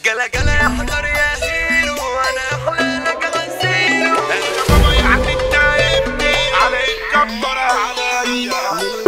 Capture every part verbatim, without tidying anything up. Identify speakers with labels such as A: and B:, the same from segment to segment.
A: جلا جلا يا حجر يا هيرو وانا احلى لك غزيرو.
B: انت بابا يعني انت ابني عليك كبر عليا.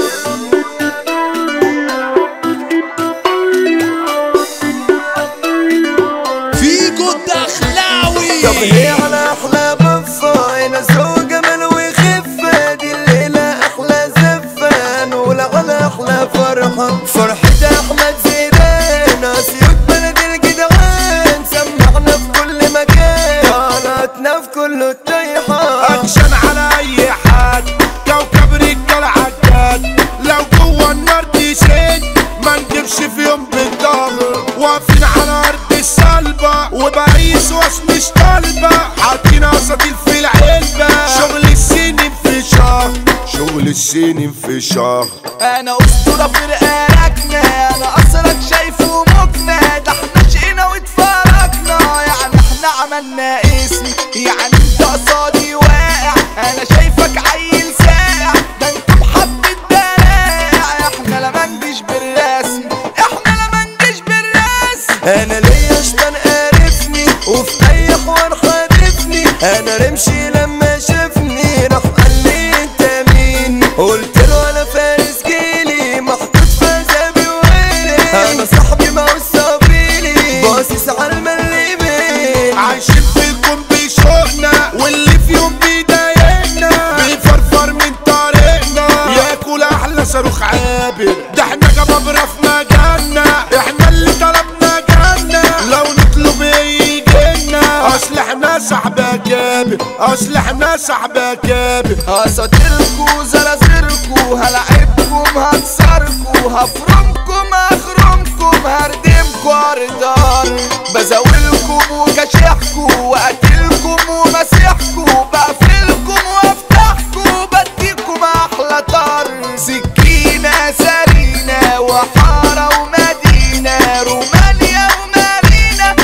C: فيكو الدخلاوي.
A: طب هي على احلى بفه هنا سوق جمال وخفه، دي الليله احلى زفه نقول على احلى فرحه. فرحة احمد زيدان اسيوط بلد الجدعان، سمعنا في كل مكان طلعتنا في كل الطيحه.
B: اكشن على اي حد كوكب رجال عجاد، لو جوه النار تشد ما نجيبش في يوم بالظهر. واقفين على ارض الصلبه وبقيس واس مش طالبه، حاطين اساطيل في العلبه. شغل السنين في شهر، شغل السنين في شهر.
C: انا اسطوره في رقاقنا، انا اثرك شايفه مقنع، ده احنا شقينا واتفرجنا، يعني احنا عملنا اسم، يعني انت قصادي واقع، انا شايفك عيل ساقع، ده انتم حبة دراع، احنا لا منجش بالرسم، احنا لا منجش بالرسم.
A: انا ليا شطان قارفني وفي اي حوار خالفني، انا رمشي لما شافني راح قال لي انت مين، قلت له انا فارس جيلي محطوط في عذابي وويلي، انا صاحبي ما هو صابيلي باصص على المليمين.
B: عايشين فيكم بيشوقنا واللي في يوم بيضايقنا بيفرفر من طريقنا، ياكل احلى صاروخ عابر، ده احنا جبابرة في مجالنا، احنا اللي طلبنا جالنا، لو نطلب يجينا، اصل احنا صاحبة كابر، اصل احنا صاحبة كابر.
C: اساطيركو زلازلكو هلعبكم هكسركو هفرمكم اخرمكم هردمكو اردار، بزاولكم وكشحكو واكلكم ومسيحكو، بقفلكم وافتحكو بديكم احلى طر. سكينة سرينة وحارة ومدينة، رومانيا ومارينا،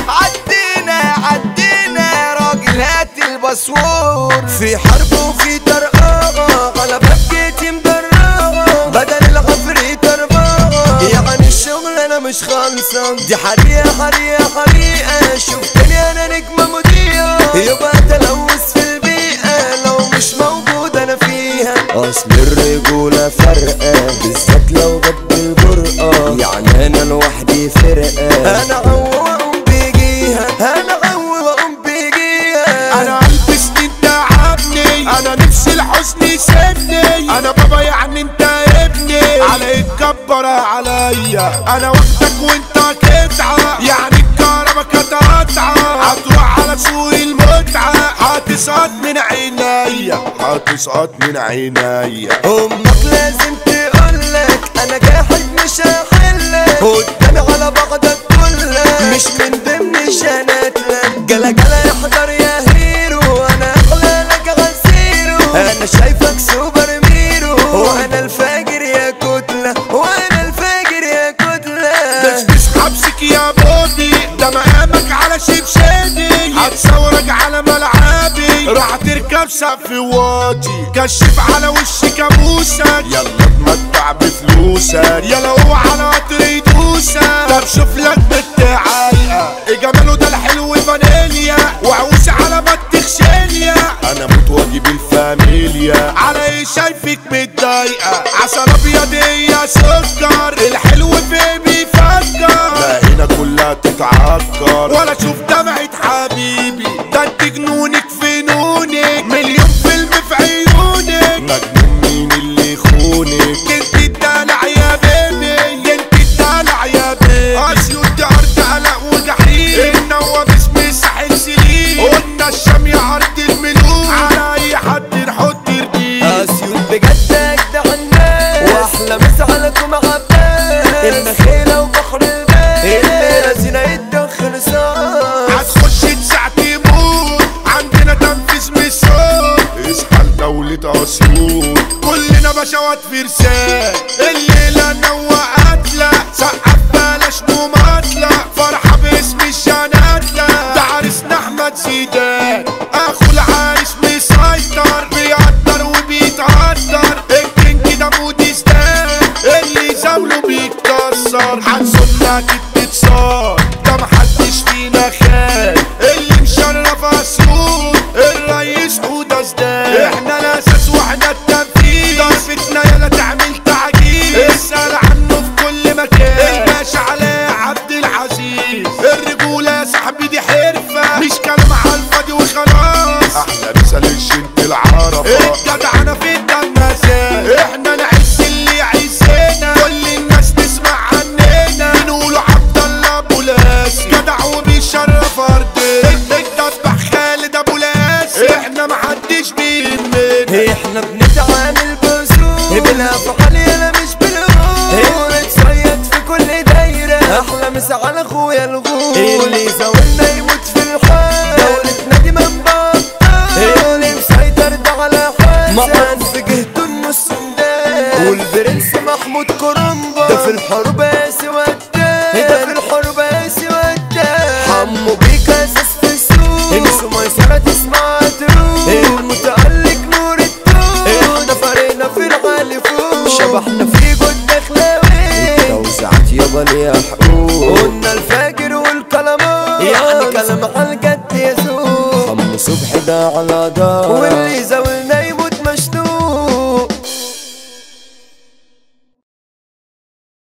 C: عدينا عدينا راجل هات الباسور.
A: في حرب وفي طرقاغة غلبة بجيتي مدرغة، بدل العفريت ارباغة، يعني الشغل انا مش خالصة، دي حريقة حريقة حريقة، شفتني انا نجمة مضيئة، يبقى تلوث في البيئة لو مش موجود انا فيها، اصل الرجولة فرقة بالذات لو جد الجرأة، يعني انا لوحدي فرقة، انا عو واقوم بيجيها، انا عو واقوم بيجيها.
B: انا قلبي سنين تعبني، انا نفسي الحزن يسيبني، انا بابا يعني انت ابني عليك كبر عليا، انا واخدك وانت كتعة، يعني الكهربا كانت قطعة، هتروح على سوق المتعة، هتسقط من عينيا، هتسقط من عينيا.
A: امك لازم تقولك انا جاحد مش هحلك، قدامي على بعضك كلك مش من ضمن شناتلك. جلا جلا يا حجر يا هيرو انا اغلى لك غزيرو، انا شايفك سوبر ميرو، وانا الفاجر يا كتلة، وانا الفاجر يا كتلة.
B: بس حبسك يا بودي، ده مقامك على شبشادي، هتصورك على ملعبي، راح تركب سقف واطي، كشف على وش كابوسك، يلا اتمتع بفلوسك، يلا هو على قطر يدوسك. طب شوف لك بنت عايقة ايه جماله ده الحلو فانيليا، وعوش على ما تخشيليا، انا موت واجيب الفاميليا، على ايه شايفك متضايقة، عسل ابيض يا سكر، الحلو فيه بيفكر، لا هنا كلها تتعكر، ولا شوف دمعة حبيبي، ده انت جنونك في نونك، مليون فيلم في عيونك، مجنون مين اللي يخونك، انت الدلع يا بيبي، انت الدلع يا بيبي. اسيوط دي ارض قلق وجحيم، النوى باسم الساحل سليم، قلنا الشام يا ارض الملوك، على اي حد نحط رجيم.
A: اسيوط بجد اجدع الناس، واحلى مسا لكم عباس، النخيلة وبحر الباس، الليلة زينة يتدخل صار،
B: هتخش تساع تموت، عندنا تنفيذ من الصوت، اصحى لدولة اسيوط، كلنا بشوات فرسان، الليلة نوى قتلة، سقف بلاش مماطلة، فرحة باسم الشناتلة، ده عريسنا احمد زيدان، اخو العريس مسيطر، بيقدر وبيتقدر، الكينج ده موديستان، اللي زاوله بيتكسر، هنسولك اتصال، ده محدش فينا
A: مسا على اخويا الغول اللي زاولنا يموت في الحال دولتنا دي من بطال اللي مسيطر ده على حسن في جهته ام السندان والبرنس محمود كرنبا ده في الحرب قاسي ودان ده في الحرب قاسي ودان حمو بيكا اساس في السوق انسوا ميسرة تسمع تروح المتألق نور التوت ده فريقنا في الغالي فوق شبحنا في جود دخلاوي التوزيعات يابا ليها حقوق قلنا الفاجر والكلامات يعني كلام على الجد يسوق عم صبحي ده على دار واللي زاوي